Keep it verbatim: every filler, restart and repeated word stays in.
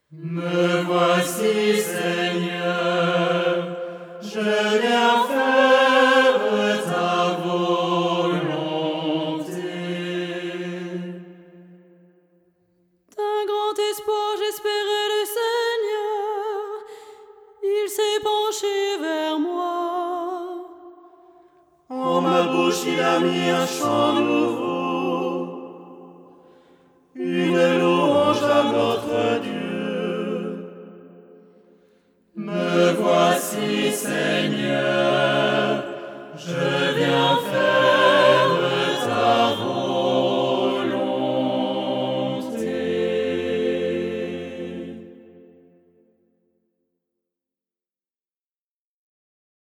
Me voici, Seigneur, je viens faire ta volonté. D'un grand espoir j'espérais le Seigneur, il s'est penché vers moi. En ma bouche il a mis un chant nouveau.